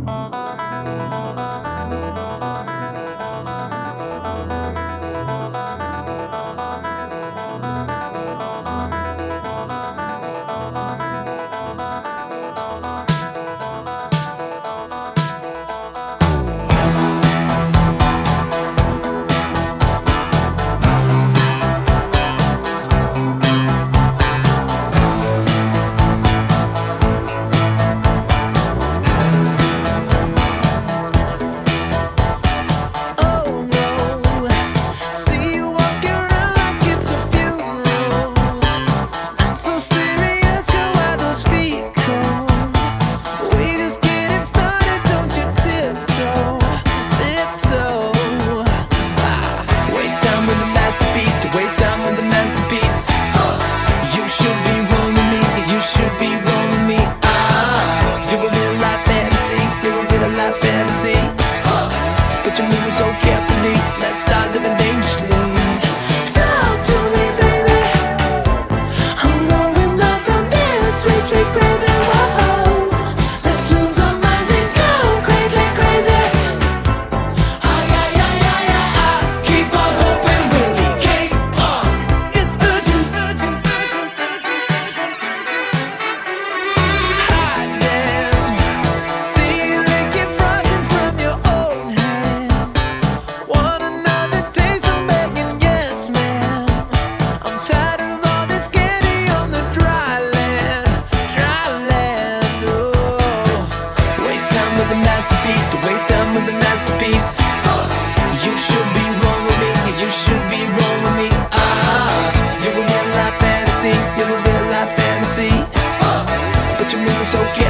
Waste time with the masterpiece. You should be rolling me, you should be rolling me. You're a real life fantasy, you're a real life fantasy. But you're moving so carefully, let's start living dangerously. Talk to me, baby. I'm going up from this sweet, sweet gravy. Whoa, let's lose our minds and go crazy, crazy. Keep on hoping we'll be cake. It's urgent, urgent, urgent, urgent. Hot damn, see you licking frozen from your own hands. Want another taste of begging? Yes, ma'am. I'm tired of all this candy on the dry land, dry land. Oh, waste time with a masterpiece, to waste time with a masterpiece. You should be wrong with me, you should be wrong with me. You're a real life fantasy, you're a real life fantasy. But you're moving so carefully.